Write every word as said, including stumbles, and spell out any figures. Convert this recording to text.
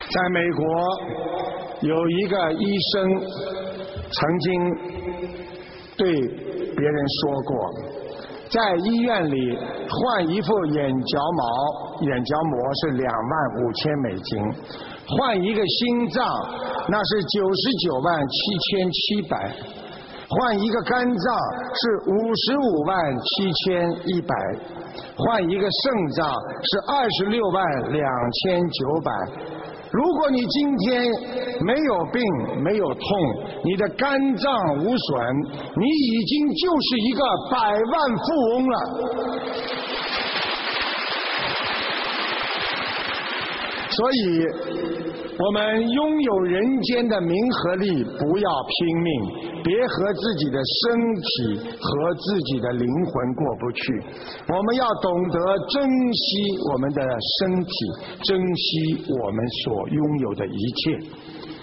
在美国有一个医生曾经对别人说过，在医院里换一副眼角毛眼角膜是两万五千美金，换一个心脏那是九十九万七千七百，换一个肝脏是五十五万七千一百，换一个肾脏是二十六万两千九百。如果你今天没有病没有痛，你的肝脏无损，你已经就是一个百万富翁了。所以我们拥有人间的名和利，不要拼命，别和自己的身体和自己的灵魂过不去。我们要懂得珍惜我们的身体，珍惜我们所拥有的一切。